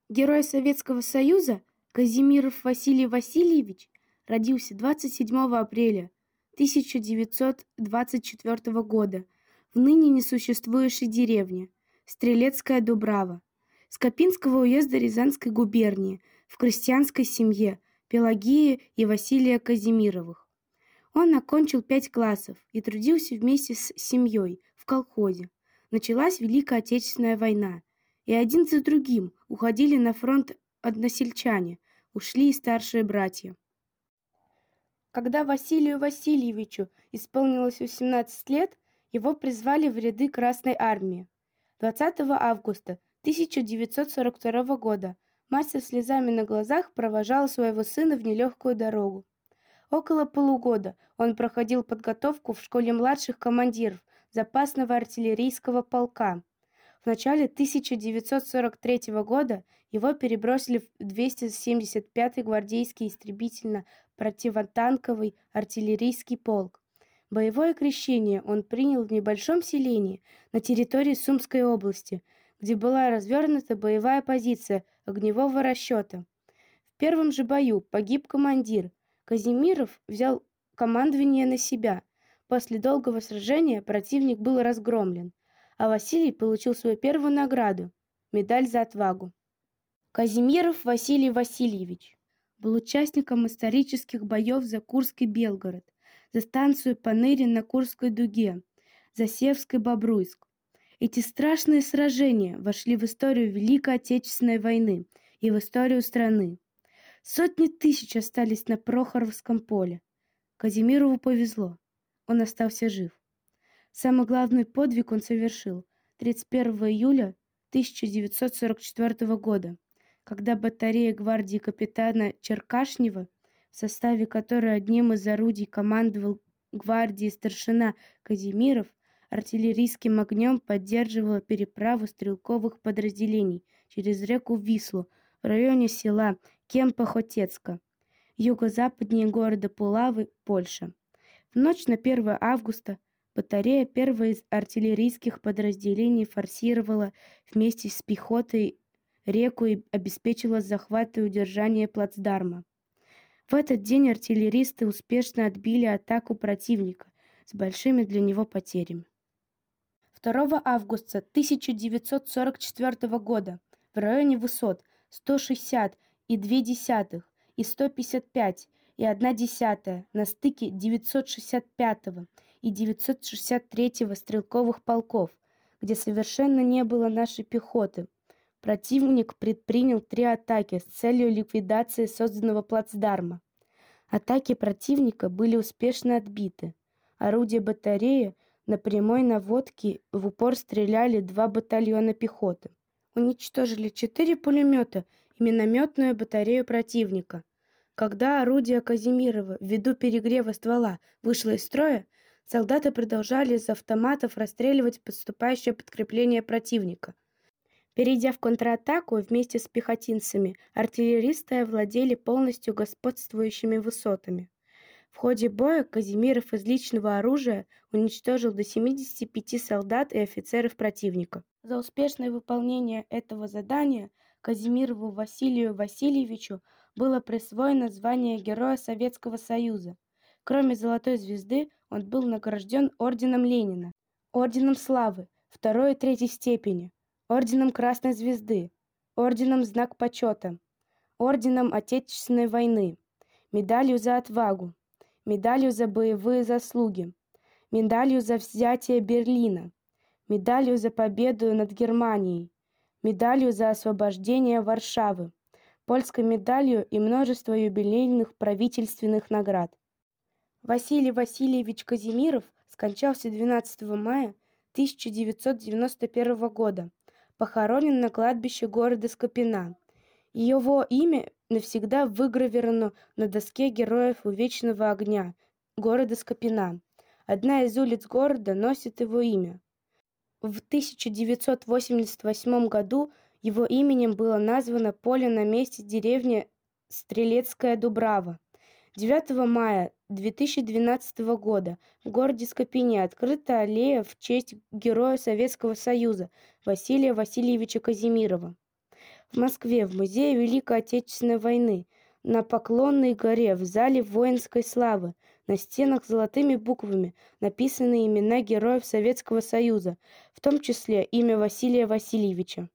Герой Советского Союза Казимиров Василий Васильевич родился 27 апреля 1924 года в ныне несуществующей деревне Стрелецкая Дубрава Скопинского уезда Рязанской губернии в крестьянской семье Пелагеи и Василия Казимировых. Он окончил 5 классов и трудился вместе с семьей в колхозе. Началась Великая Отечественная война, и один за другим уходили на фронт односельчане, ушли и старшие братья. Когда Василию Васильевичу исполнилось 18 лет, его призвали в ряды Красной Армии. 20 августа 1942 года мать со слезами на глазах провожала своего сына в нелегкую дорогу. Около полугода он проходил подготовку в школе младших командиров запасного артиллерийского полка. В начале 1943 года его перебросили в 275-й гвардейский истребительно-противотанковый артиллерийский полк. Боевое крещение он принял в небольшом селении на территории Сумской области, где была развернута боевая позиция огневого расчета. В первом же бою погиб командир. Казимиров взял командование на себя. После долгого сражения противник был разгромлен, а Василий получил свою первую награду – медаль за отвагу. Казимиров Василий Васильевич был участником исторических боев за Курск и Белгород, за станцию Панырин на Курской дуге, за Севск и Бобруйск. Эти страшные сражения вошли в историю Великой Отечественной войны и в историю страны. Сотни тысяч остались на Прохоровском поле. Казимирову повезло. Он остался жив. Самый главный подвиг он совершил 31 июля 1944 года, когда батарея гвардии капитана Черкашнева, в составе которой одним из орудий командовал гвардии старшина Казимиров, артиллерийским огнем поддерживала переправу стрелковых подразделений через реку Вислу в районе села Кемпа-Хотецка, юго-западнее города Пулавы, Польша. В ночь на 1 августа батарея первой из артиллерийских подразделений форсировала вместе с пехотой реку и обеспечила захват и удержание плацдарма. В этот день артиллеристы успешно отбили атаку противника с большими для него потерями. 2 августа 1944 года в районе высот 160,2 и 155,1 на стыке 965 и 963 стрелковых полков, где совершенно не было нашей пехоты, противник предпринял 3 атаки с целью ликвидации созданного плацдарма. Атаки противника были успешно отбиты. Орудия батареи на прямой наводке в упор стреляли 2 батальона пехоты. Уничтожили 4 пулемета и минометную батарею противника. Когда орудие Казимирова ввиду перегрева ствола вышло из строя, солдаты продолжали из автоматов расстреливать подступающее подкрепление противника. Перейдя в контратаку вместе с пехотинцами, артиллеристы овладели полностью господствующими высотами. В ходе боя Казимиров из личного оружия уничтожил до 75 солдат и офицеров противника. За успешное выполнение этого задания Казимирову Василию Васильевичу было присвоено звание Героя Советского Союза. Кроме Золотой звезды, он был награжден орденом Ленина, орденом Славы 2 и 3 степени, орденом Красной Звезды, орденом Знак Почета, орденом Отечественной войны, медалью за отвагу, медалью за боевые заслуги, медалью за взятие Берлина, медалью за победу над Германией, медалью за освобождение Варшавы, польской медалью и множество юбилейных правительственных наград. Василий Васильевич Казимиров скончался 12 мая 1991 года, похоронен на кладбище города Скопина. Его имя навсегда выгравировано на доске героев Увечного огня города Скопина. Одна из улиц города носит его имя. В 1988 году его именем было названо поле на месте деревни Стрелецкая Дубрава. 9 мая 2012 года в городе Скопине открыта аллея в честь Героя Советского Союза Василия Васильевича Казимирова. В Москве, в Музее Великой Отечественной войны, на Поклонной горе, в зале воинской славы, на стенах золотыми буквами написаны имена героев Советского Союза, в том числе имя Василия Васильевича.